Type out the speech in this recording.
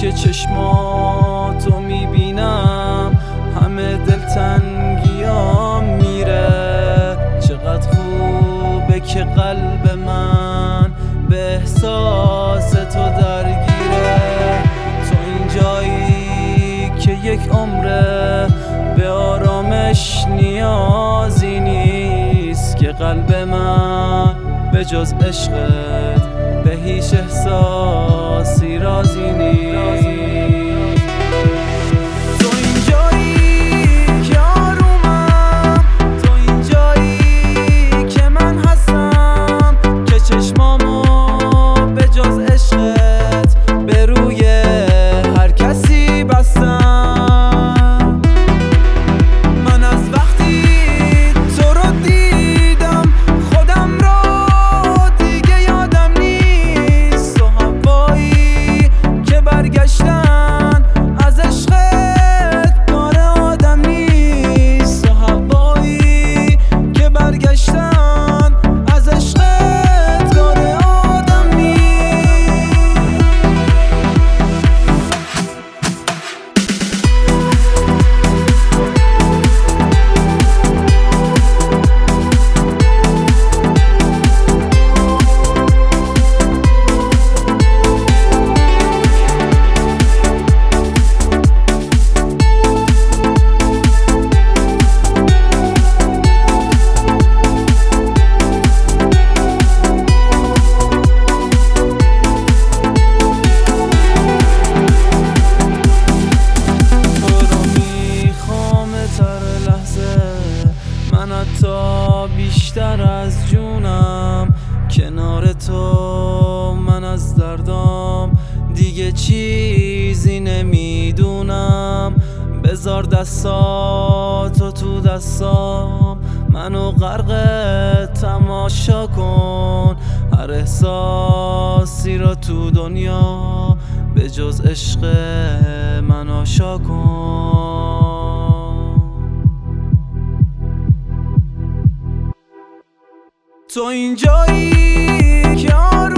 که چشماتو میبینم همه دلتنگیام میره. چقدر خوبه که قلب من به احساس تو درگیره. تو این جایی که یک عمره به آرامش نیازی نیست، که قلب من به جز عشقت به هیچ احساسی رازی نیست. تو این جایی که آرومم، تو این جایی که من هستم، که چشمامو به جز عشقت به روی هر کسی بستم. من از وقتی تو رو دیدم خودم رو دیگه یادم نیست. و هوایی که برگشتن از عشقت کار آدم نیست. و هوایی که برگشتن از عشقت کار آدم نیست. من حتی بیشتر از جونم کنار تو. من از دردام دیگه چیزی نمیدونم. بذار دستاتو تو دستام، منو غرق تماشا کن. هر احساسی رو تو دنیا به جز عشق من آشا کن. تو این جایی که